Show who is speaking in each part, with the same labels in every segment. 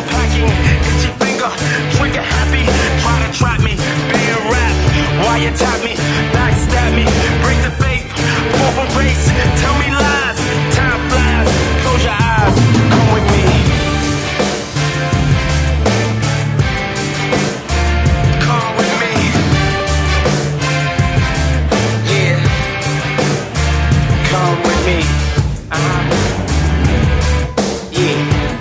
Speaker 1: packing, itchy finger, trigger happy. Try to trap me, being rap. Why you tap me, backstab me, break the faith, fall from grace, tell me lies. Time flies, close your eyes, come with me. Come with me. Yeah. Come with me. Yeah.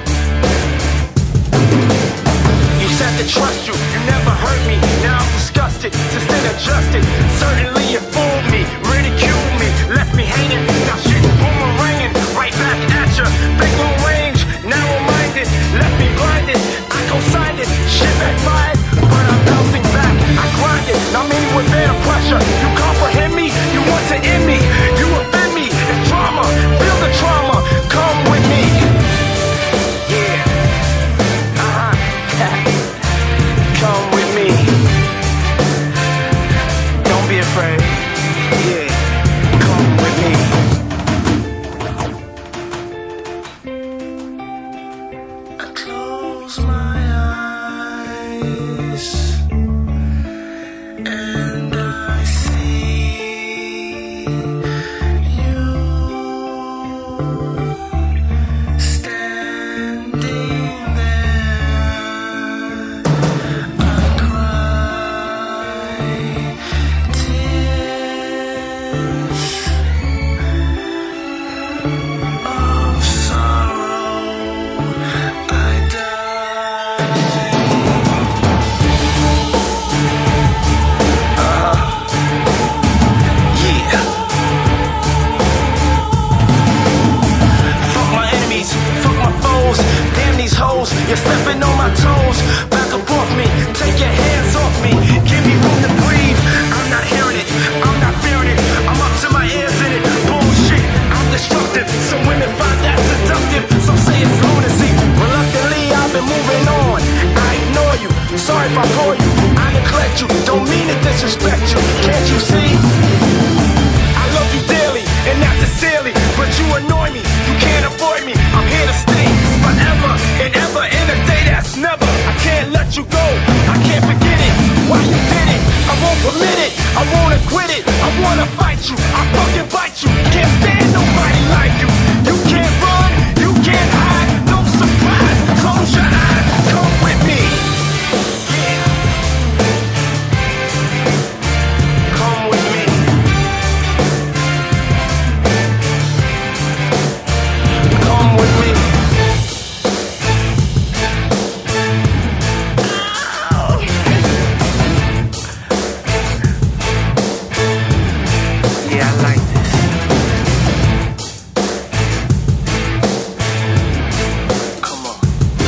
Speaker 1: You said to trust you, you never hurt me. Now I'm disgusted, just adjusted. Certainly you fooled me, ridiculed me, left me hanging. Now shit boomeranging, right back at ya. Big long range, narrow-minded, left me blinded. I co-signed it, shit backfired, but I'm bouncing back. I grind it, now many would bear the pressure. You comprehend me, you want to end me, you offend me. It's drama, feel the trauma. Come with me. Yeah. Come with me. Don't be afraid. Yeah. Come with me. I close my eyes and I see you standing there. I cry tears of sorrow. I die. Yeah. Fuck my enemies, fuck my foes. Damn these hoes, you're stepping on my toes. Back up off me, take your hands off me. Give me room to breathe. I'm not hearing it, I'm not fearing it. I'm up to my ears in it. Bullshit, I'm destructive. Some women find that seductive. Some say it's lunacy. Reluctantly, I've been moving on. I ignore you, sorry if I bore you. I neglect you, don't mean to disrespect you. Can't you see? I love you dearly, and not sincerely, but you annoy me, you can't avoid me. I'm here to stay forever and ever in a day that's never. I can't let you go, I can't forget it. Why you did it? I won't permit it, I won't acquit it. I wanna fight you, I fucking bite you. Can't stand nobody like you. You can't run, you can't hide, no surprise. Close your eyes, come with me. Yeah. Come with me. Come with me. Ow. Yeah, I like this. Come on.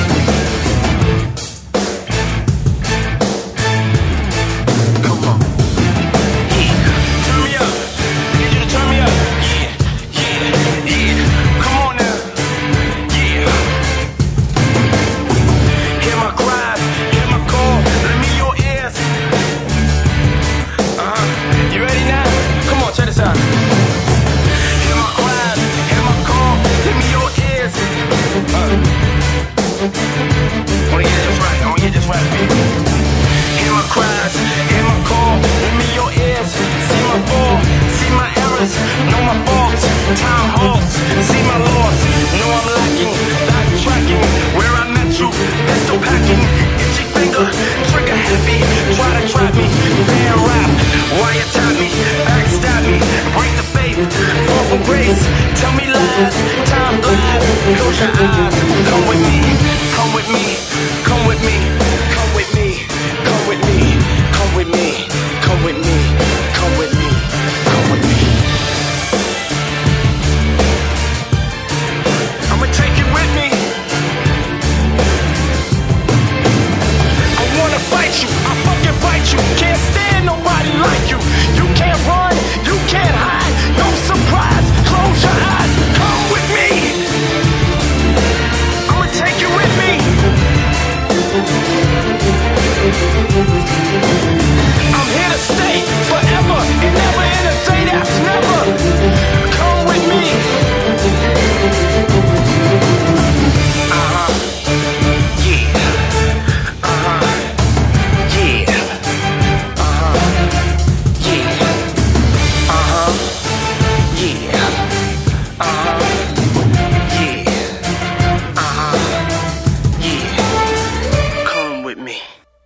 Speaker 1: Come on. Yeah. Turn me up. I need you to turn me up. Yeah. Yeah. Yeah. Come on now. Yeah. Hear my cries, hear my call, lend me your ears. You ready now? Come on, check this out. Hear my cries, hear my call, lend me your ears. I wanna get this right, I wanna get this right, baby. Hear my cries, hear my call, lend me your ears. See my fall, see my errors, know my faults. Time halts, see my loss, know I'm lacking, backtracking. Where I met you, pistol packing, itchy finger, trigger happy. Try to trap me, being rap. Why you tap me, backstab me, break the faith, fall from grace, tell me lies. Time flies, close your eyes, come with me, come with me, come with me.